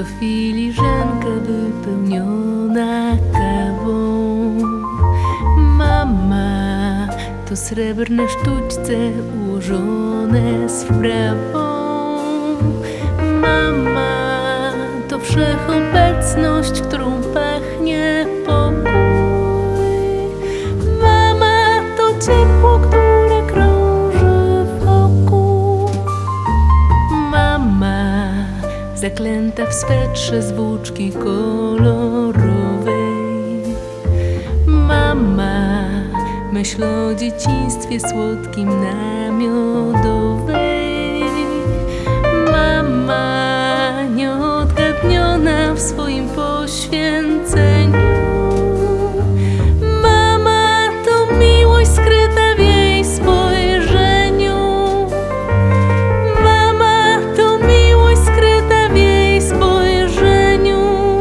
To filiżanka wypełniona kawą. Mama, to srebrne sztućce ułożone sprawą. Mama, to wszechobecność, którą pachnie pokój. Mama, to ciepło, które krąży wokół. Mama, zaklęta w swetrze z włóczki kolorowej. Mama, myśl o dzieciństwie słodkim namiodowej. Mama, nieodgadniona w swoim poświęceniu. Mama, to miłość skryta w jej spojrzeniu. Mama, to miłość skryta w jej spojrzeniu.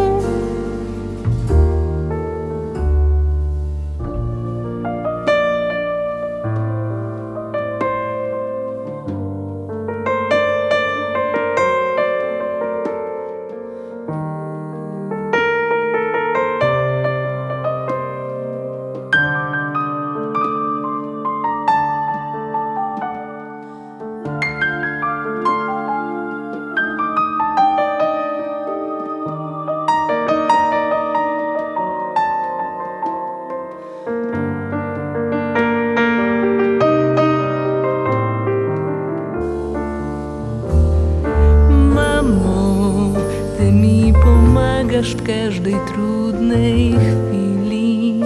Ty mi pomagasz w każdej trudnej chwili.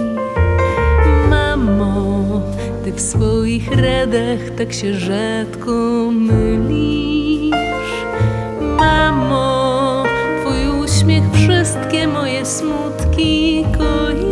Mamo, ty w swoich radach tak się rzadko mylisz. Mamo, twój uśmiech wszystkie moje smutki goi.